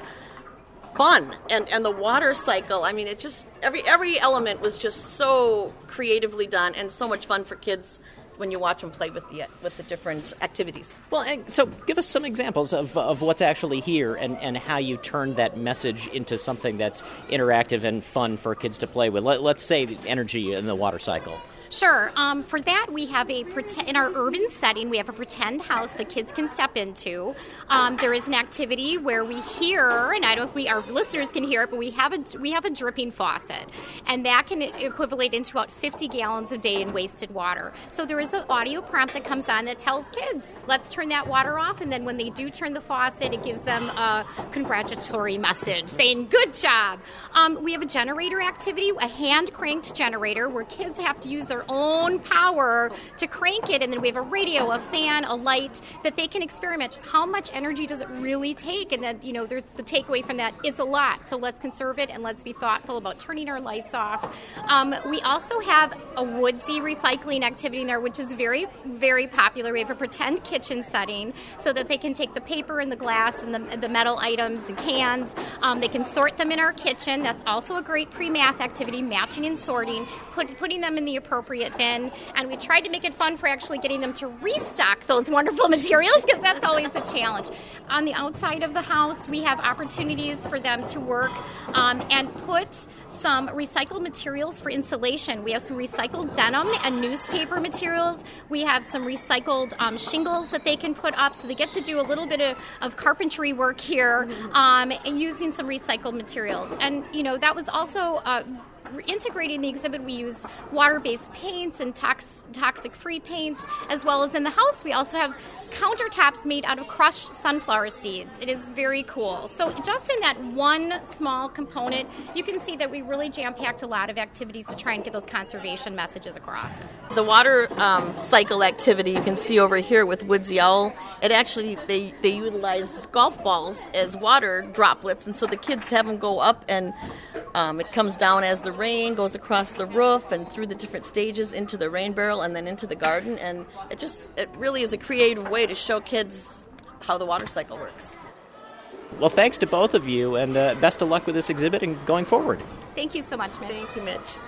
fun, and, and the water cycle. I mean, it just every every element was just so creatively done and so much fun for kids when you watch them play with the with the different activities. Well, and so give us some examples of of what's actually here and, and how you turned that message into something that's interactive and fun for kids to play with. Let, let's say the energy in the water cycle. Sure. Um, for that, we have a pretend, in our urban setting, we have a pretend house that kids can step into. Um, there is an activity where we hear, and I don't know if we our listeners can hear it, but we have a we have a dripping faucet, and that can equivalent into about fifty gallons a day in wasted water. So there is an audio prompt that comes on that tells kids, let's turn that water off, and then when they do turn the faucet, it gives them a congratulatory message saying, good job. Um, we have a generator activity, a hand-cranked generator, where kids have to use their own power to crank it, and then we have a radio, a fan, a light that they can experiment. How much energy does it really take? And then, you know, there's the takeaway from that, it's a lot. So let's conserve it and let's be thoughtful about turning our lights off. Um, we also have a woodsy recycling activity in there, which is very, very popular. We have a pretend kitchen setting so that they can take the paper and the glass and the, the metal items and cans. Um, they can sort them in our kitchen. That's also a great pre-math activity, matching and sorting, put, putting them in the appropriate bin, and we tried to make it fun for actually getting them to restock those wonderful materials, because that's always the challenge. On the outside of the house, we have opportunities for them to work um, and put some recycled materials for insulation. We have some recycled denim and newspaper materials. We have some recycled um, shingles that they can put up, so they get to do a little bit of, of carpentry work here um, using some recycled materials. And, you know, that was also uh, integrating the exhibit. We used water-based paints and tox- toxic-free paints, as well as in the house we also have countertops made out of crushed sunflower seeds. It is very cool. So just in that one small component, you can see that we really jam-packed a lot of activities to try and get those conservation messages across. The water um, cycle activity you can see over here with Woodsy Owl, it actually, they, they utilize golf balls as water droplets, and so the kids have them go up, and um, it comes down as the rain goes across the roof and through the different stages into the rain barrel and then into the garden, and it just, it really is a creative way to show kids how the water cycle works. Well, thanks to both of you, and uh, best of luck with this exhibit and going forward. Thank you so much, Mitch. Thank you, Mitch.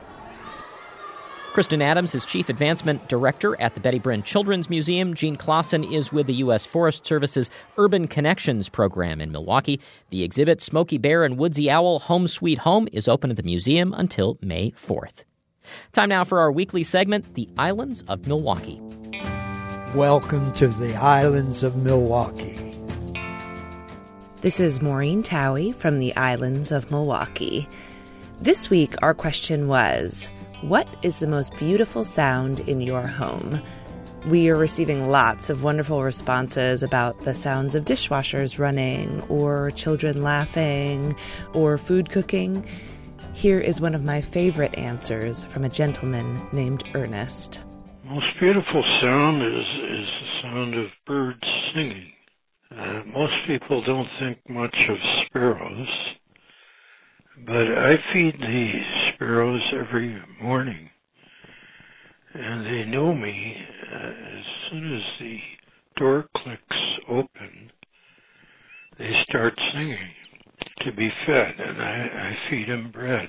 Kristen Adams is Chief Advancement Director at the Betty Bryn Children's Museum. Gene Clausen is with the U S Forest Service's Urban Connections program in Milwaukee. The exhibit, Smokey Bear and Woodsy Owl Home Sweet Home, is open at the museum until May fourth. Time now for our weekly segment, The Islands of Milwaukee. Welcome to the Islands of Milwaukee. This is Maureen Towie from the Islands of Milwaukee. This week, our question was, what is the most beautiful sound in your home? We are receiving lots of wonderful responses about the sounds of dishwashers running, or children laughing, or food cooking. Here is one of my favorite answers from a gentleman named Ernest. Most beautiful sound is, is the sound of birds singing. Uh, most people don't think much of sparrows, but I feed the sparrows every morning, and they know me. Uh, as soon as the door clicks open, they start singing to be fed, and I, I feed them bread.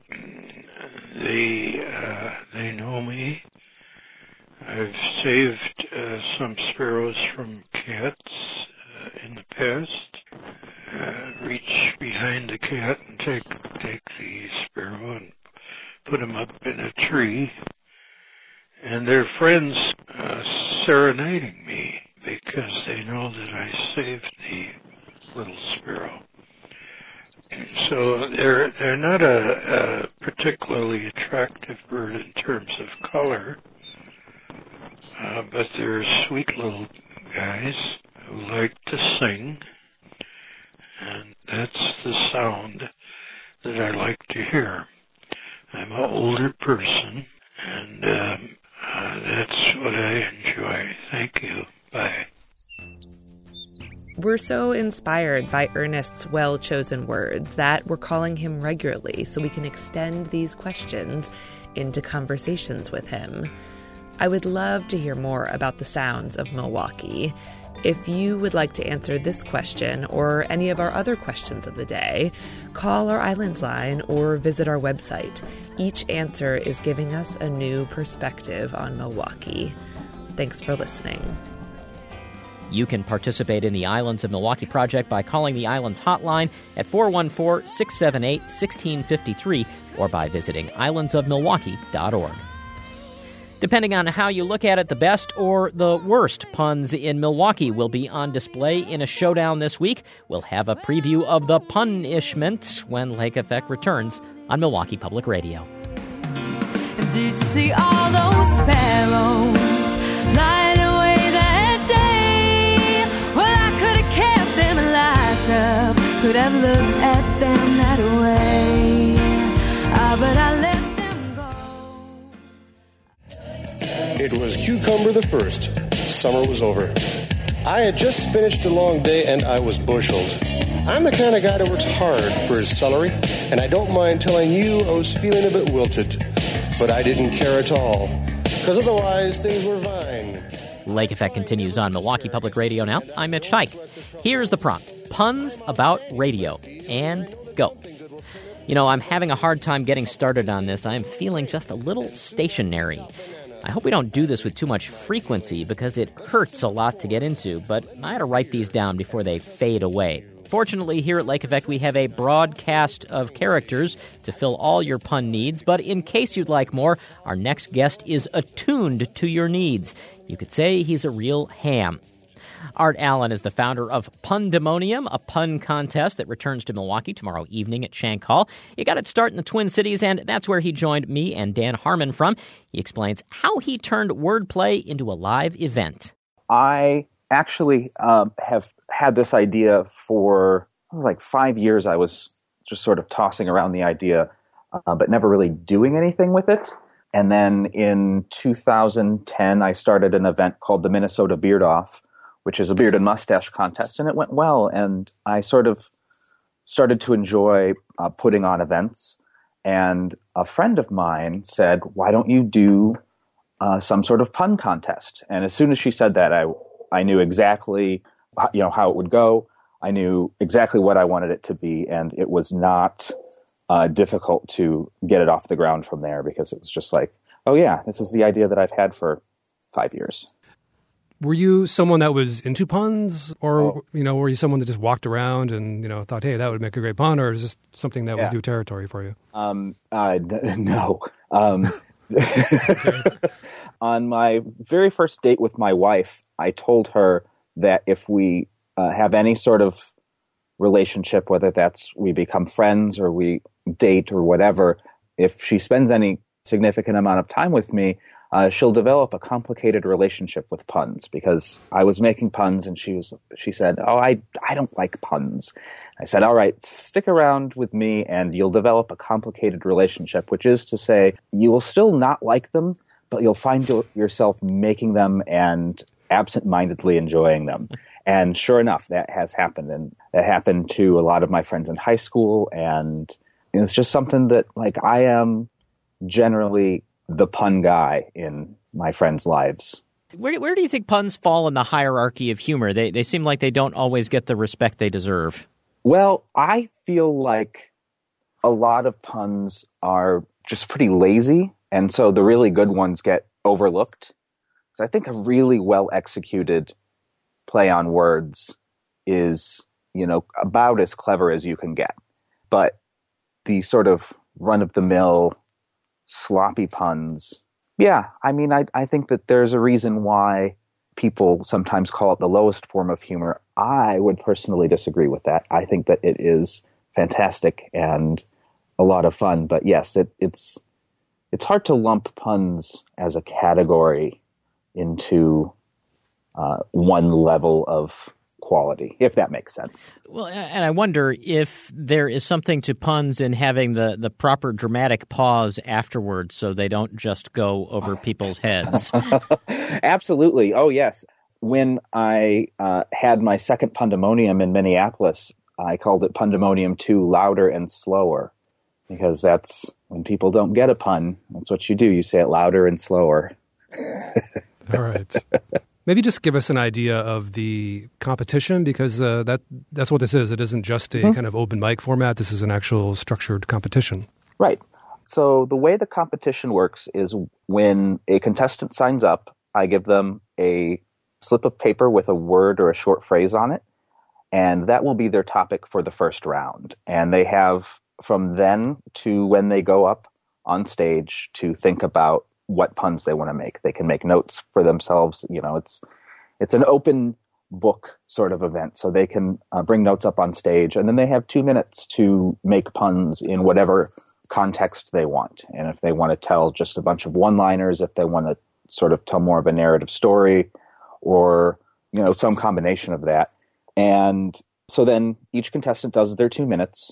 They uh, they know me. I've saved uh, some sparrows from cats uh, in the past. Uh, reach behind the cat and take take the sparrow and put him up in a tree, and their friends uh, serenading me because they know that I saved the little sparrow. So they're they're not a, a particularly attractive bird in terms of color, uh, but they're sweet little guys who like to sing, and that's the sound that I like to hear. I'm an older person, and um, uh, that's what I enjoy. Thank you. Bye. We're so inspired by Ernest's well-chosen words that we're calling him regularly so we can extend these questions into conversations with him. I would love to hear more about the sounds of Milwaukee. If you would like to answer this question or any of our other questions of the day, call our Islands line or visit our website. Each answer is giving us a new perspective on Milwaukee. Thanks for listening. You can participate in the Islands of Milwaukee project by calling the Islands hotline at four one four, six seven eight, one six five three or by visiting islands of milwaukee dot org. Depending on how you look at it, the best or the worst puns in Milwaukee will be on display in a showdown this week. We'll have a preview of the punishment when Lake Effect returns on Milwaukee Public Radio. Did you see all those sparrows flying away that day? Well, I could have kept them alive up, could have looked at them that way. Ah, but I let It was Cucumber the first. Summer was over. I had just finished a long day and I was busheled. I'm the kind of guy that works hard for his celery, and I don't mind telling you I was feeling a bit wilted. But I didn't care at all, because otherwise things were fine. Lake Effect continues on Milwaukee Public Radio now. I'm Mitch Tyke. Here's the prompt. Puns about radio. And go. You know, I'm having a hard time getting started on this. I'm feeling just a little stationary. I hope we don't do this with too much frequency because it hurts a lot to get into, but I had to write these down before they fade away. Fortunately, here at Lake Effect, we have a broad cast of characters to fill all your pun needs, but in case you'd like more, our next guest is attuned to your needs. You could say he's a real ham. Art Allen is the founder of Pundemonium, a pun contest that returns to Milwaukee tomorrow evening at Shank Hall. He got its start in the Twin Cities, and that's where he joined me and Dan Harmon from. He explains how he turned wordplay into a live event. I actually uh, have had this idea for like five years. I was just sort of tossing around the idea, uh, but never really doing anything with it. And then in two thousand ten, I started an event called the Minnesota Beard Off, which is a beard and mustache contest, and it went well. And I sort of started to enjoy uh, putting on events. And a friend of mine said, why don't you do uh, some sort of pun contest? And as soon as she said that, I I knew exactly you know how it would go. I knew exactly what I wanted it to be, and it was not uh, difficult to get it off the ground from there, because it was just like, oh yeah, this is the idea that I've had for five years. Were you someone that was into puns, or, oh. you know, were you someone that just walked around and, you know, thought, hey, that would make a great pun, or is this something that yeah. was new territory for you? Um, uh, no. Um, on my very first date with my wife, I told her that if we uh, have any sort of relationship, whether that's we become friends or we date or whatever, if she spends any significant amount of time with me, Uh, she'll develop a complicated relationship with puns, because I was making puns and she was. She said, "Oh, I I don't like puns." I said, "All right, stick around with me, and you'll develop a complicated relationship." Which is to say, you will still not like them, but you'll find yourself making them and absent-mindedly enjoying them. And sure enough, that has happened, and that happened to a lot of my friends in high school. And it's just something that, like, I am generally the pun guy in my friends' lives. Where, where do you think puns fall in the hierarchy of humor? They, they seem like they don't always get the respect they deserve. Well, I feel like a lot of puns are just pretty lazy, and so the really good ones get overlooked. So I think a really well-executed play on words is, you know, about as clever as you can get. But the sort of run-of-the-mill, sloppy puns, yeah, I mean, I, I think that there's a reason why people sometimes call it the lowest form of humor. I would personally disagree with that. I think that it is fantastic and a lot of fun. But yes, it, it's it's hard to lump puns as a category into uh, one level of quality, if that makes sense. Well, and I wonder if there is something to puns in having the, the proper dramatic pause afterwards so they don't just go over people's heads. Absolutely. Oh, yes. When I uh, had my second Pundemonium in Minneapolis, I called it Pundemonium two, Louder and Slower, because that's when people don't get a pun. That's what you do. You say it louder and slower. All right. Maybe just give us an idea of the competition, because uh, that that's what this is. It isn't just a mm-hmm. kind of open mic format. This is an actual structured competition. Right. So the way the competition works is when a contestant signs up, I give them a slip of paper with a word or a short phrase on it, and that will be their topic for the first round. And they have from then to when they go up on stage to think about what puns they want to make. They can make notes for themselves. You know, it's it's an open book sort of event, so they can uh, bring notes up on stage, and then they have two minutes to make puns in whatever context they want. And if they want to tell just a bunch of one-liners, if they want to sort of tell more of a narrative story, or, you know, some combination of that. And so then each contestant does their two minutes,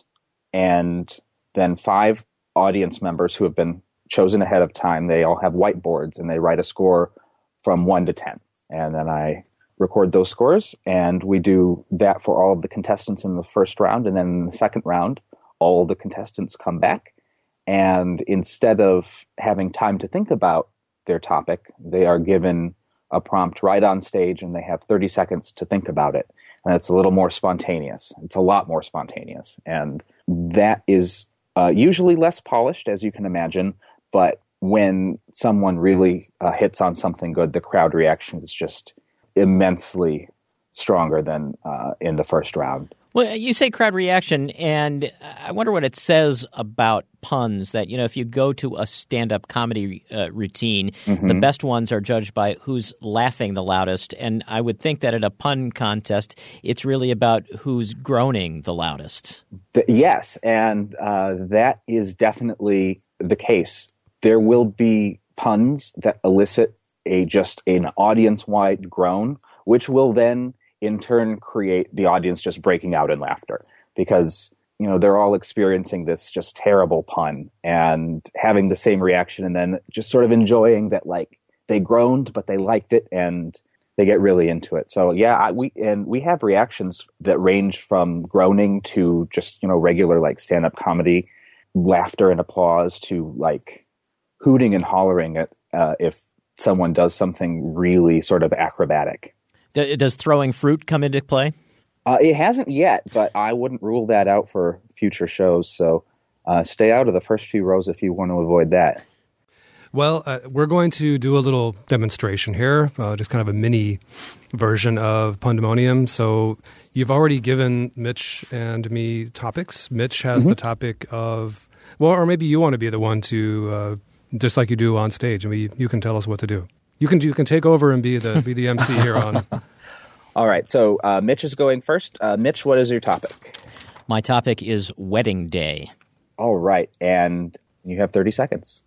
and then five audience members who have been chosen ahead of time, they all have whiteboards, and they write a score from one to ten. And then I record those scores, and we do that for all of the contestants in the first round. And then in the second round, all the contestants come back, and instead of having time to think about their topic, they are given a prompt right on stage, and they have thirty seconds to think about it. And it's a little more spontaneous. It's a lot more spontaneous. And that is uh, usually less polished, as you can imagine. But when someone really uh, hits on something good, the crowd reaction is just immensely stronger than uh, in the first round. Well, you say crowd reaction, and I wonder what it says about puns, that, you know, if you go to a stand-up comedy uh, routine, mm-hmm. the best ones are judged by who's laughing the loudest. And I would think that at a pun contest, it's really about who's groaning the loudest. The, yes, and uh, that is definitely the case. There will be puns that elicit a just an audience-wide groan, which will then in turn create the audience just breaking out in laughter, because, you know, they're all experiencing this just terrible pun and having the same reaction, and then just sort of enjoying that, like, they groaned, but they liked it, and they get really into it. So yeah, I, we and we have reactions that range from groaning to just, you know, regular like stand-up comedy laughter and applause to like hooting and hollering at uh, if someone does something really sort of acrobatic. Does throwing fruit come into play? Uh, it hasn't yet, but I wouldn't rule that out for future shows. So uh, stay out of the first few rows if you want to avoid that. Well, uh, we're going to do a little demonstration here, uh, just kind of a mini version of Pundemonium. So you've already given Mitch and me topics. Mitch has mm-hmm. the topic of, well, or maybe you want to be the one to, uh, just like you do on stage, I mean, you can tell us what to do. You can you can take over and be the be the M C here on. All right. So uh, Mitch is going first. Uh, Mitch, what is your topic? My topic is wedding day. All right, and you have thirty seconds.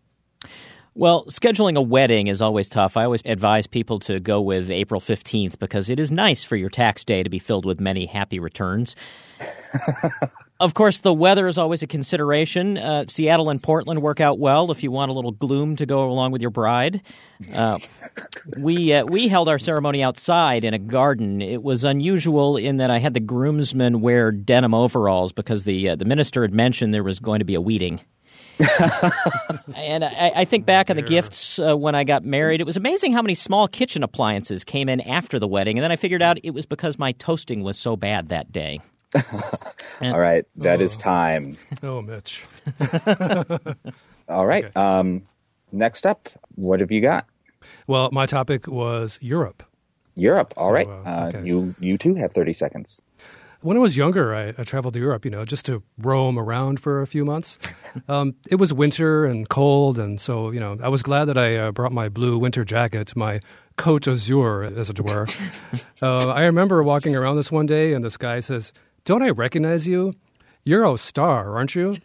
Well, scheduling a wedding is always tough. I always advise people to go with April fifteenth because it is nice for your tax day to be filled with many happy returns. Of course, the weather is always a consideration. Uh, Seattle and Portland work out well if you want a little gloom to go along with your bride. Uh, we uh, we held our ceremony outside in a garden. It was unusual in that I had the groomsmen wear denim overalls because the uh, the minister had mentioned there was going to be a wedding. And I, I think back on the gifts uh, when I got married. It was amazing how many small kitchen appliances came in after the wedding. And then I figured out it was because my toasting was so bad that day. All right. That oh. is time. Oh, Mitch. All right. Okay. Um, next up, what have you got? Well, my topic was Europe. Europe. All So, right. uh, Uh, okay. You you too have thirty seconds. When I was younger, I, I traveled to Europe, you know, just to roam around for a few months. Um, it was winter and cold, and so, you know, I was glad that I uh, brought my blue winter jacket, my coat azure, as it were. uh, I remember walking around this one day, and this guy says, "Don't I recognize you? You're a star, aren't you?"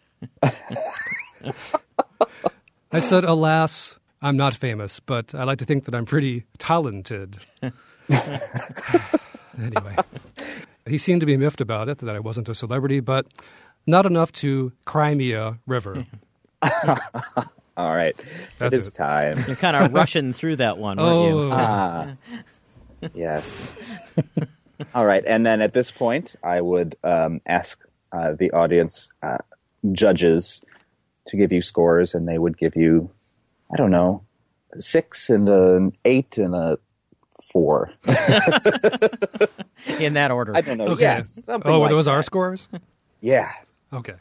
I said, "Alas, I'm not famous, but I like to think that I'm pretty talented." Anyway. He seemed to be miffed about it, that I wasn't a celebrity, but not enough to cry me a river. All right. That's it is it. time. You're kind of rushing through that one, weren't Oh. you? Ah, yes. All right. And then at this point, I would um, ask uh, the audience uh, judges to give you scores, and they would give you, I don't know, six and an eight and a four. In that order. I don't know. Okay. Yes. something Oh, were like those that. our scores? Yeah. Okay.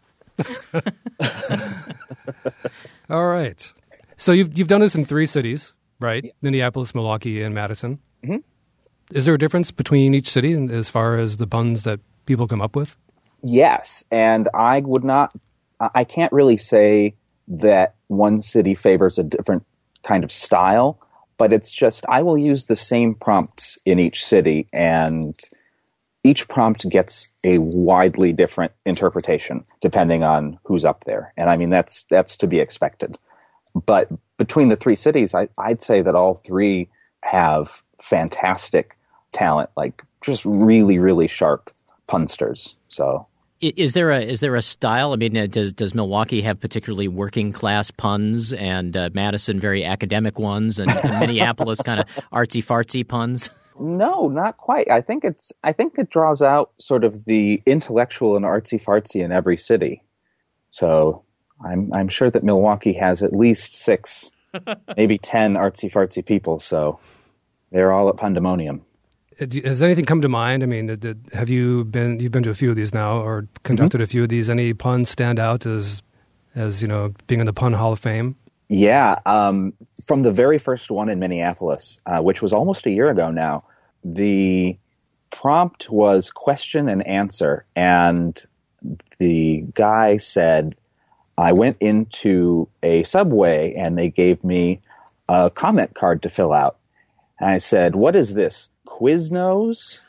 All right. So you've you've done this in three cities, right? Yes. Minneapolis, Milwaukee, and Madison. Mhm. Is there a difference between each city in- as far as the puns that people come up with? Yes, and I would not, I can't really say that one city favors a different kind of style, but it's just, I will use the same prompts in each city, and each prompt gets a widely different interpretation depending on who's up there. And I mean, that's that's to be expected. But between the three cities, I, I'd say that all three have fantastic talent, like just really, really sharp punsters. So, I- Is there a is there a style? I mean, uh, does does Milwaukee have particularly working class puns, and uh, Madison very academic ones, and, and Minneapolis kind of artsy fartsy puns? no, not quite. I think it's I think it draws out sort of the intellectual and artsy fartsy in every city. So I'm I'm sure that Milwaukee has at least six, maybe ten artsy fartsy people. So they're all at Pandemonium. Uh, do- Has anything come to mind? I mean, did, did, have you been you've been to a few of these now, or conducted a few of these? Any puns stand out as as you know being in the Pun Hall of Fame? Yeah, um, from the very first one in Minneapolis, uh, which was almost a year ago now, the prompt was question and answer, and the guy said, I went into a Subway and they gave me a comment card to fill out. And I said, what is this, Quiznos?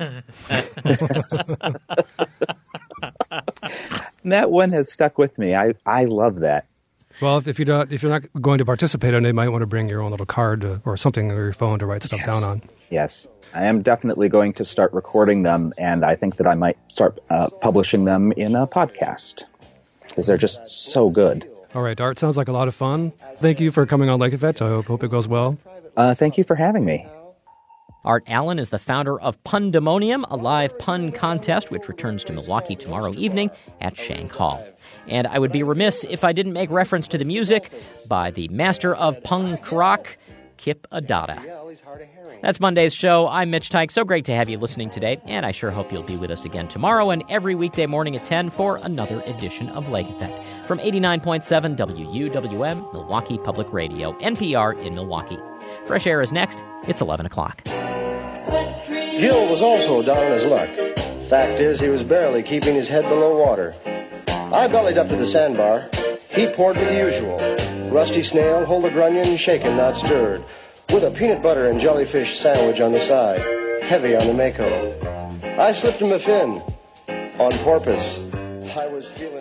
That one has stuck with me. I, I love that. Well, if, if you're not if you're not going to participate in it, you might want to bring your own little card to, or something on your phone to write stuff Yes. down on. Yes, I am definitely going to start recording them, and I think that I might start uh, publishing them in a podcast because they're just so good. All right, Art, sounds like a lot of fun. Thank you for coming on Lake Effect. I hope, hope it goes well. Uh, thank you for having me. Art Allen is the founder of Pundemonium, a live pun contest which returns to Milwaukee tomorrow evening at Shank Hall. And I would be remiss if I didn't make reference to the music by the master of punk rock, Kip Adada. That's Monday's show. I'm Mitch Tyke. So great to have you listening today, and I sure hope you'll be with us again tomorrow and every weekday morning at ten for another edition of Lake Effect from eighty-nine point seven W U W M, Milwaukee Public Radio, N P R in Milwaukee. Fresh Air is next. It's eleven o'clock. Gil was also down on his luck. Fact is, he was barely keeping his head below water. I bellied up to the sandbar. He poured me the usual. Rusty snail, hold a grunion, shaken, not stirred. With a peanut butter and jellyfish sandwich on the side. Heavy on the Mako. I slipped him a fin. On porpoise. I was feeling...